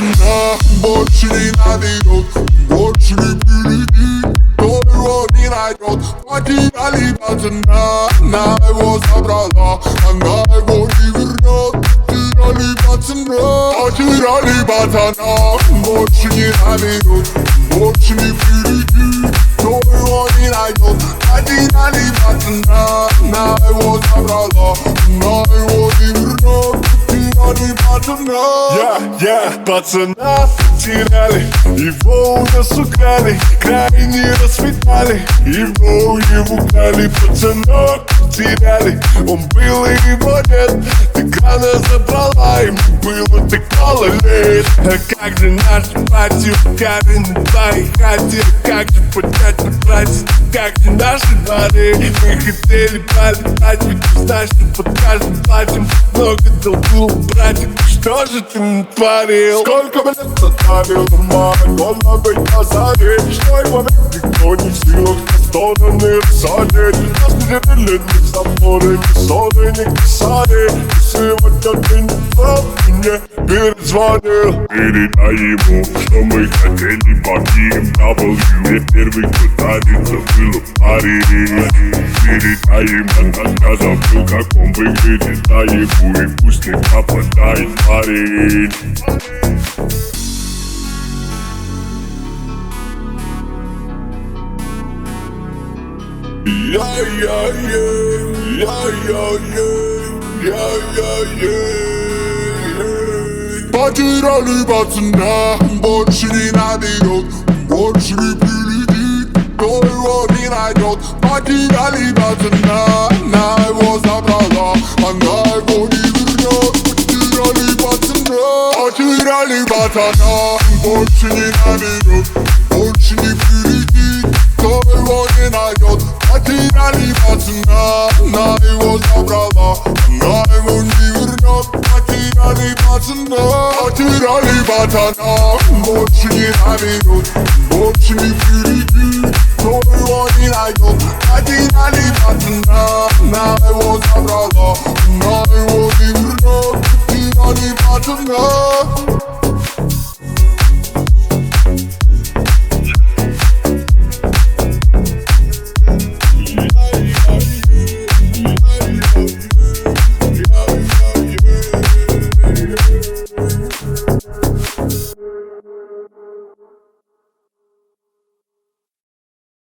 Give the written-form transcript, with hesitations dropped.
пацана больше не наберет, больше не прилетит, кто его не найдет. Потеряли пацана, она его забрала, она его не вернет. Потеряли пацана, больше не наберет, больше не прилетит, кто его не найдет. Потеряли пацана, она его забрала, она его не вернет. Потеряли пацана, пацана потеряли, его у нас украли, крайне расцветали, его украли. Пацана потеряли, он был и его нет. Так рано забрала, ему было так мало лет. А как же наш братья, Карен и твои хати? Как же поднять на праздник, как же наши дворы? Мы хотели полетать, ведь ты знаешь, что под каждым платьем много долгу, братик. Что же ты натворил? Сколько мне заставил ума, головно быть на заре. Что его век никто не в силах на стороны рассадить. Нас не делили ни заборы, ни ссоры, ни косари. И сегодня ты не прав, мне перезвонил. Передай ему, что мы хотели погиб W. Мне первый, кто дарит, забыл в паре. Передай ему, я забыл, как он выглядит, дай ему, и пусть не попадает парень. Потеряли пацана, больше не наберет, больше не прилетит, кто его не найдет. Потеряли пацана, она его забрала, она его не вернет. Потеряли пацана, больше не наберет, больше не прилетит, кто его не найдет. Потеряли пацана, она его забрала, она его не вернет. Потеряли пацана, больше не наберет, больше не прилетит, кто его не найдет. Потеряли пацана, она его забрала, она его не вернет. Потеряли пацана.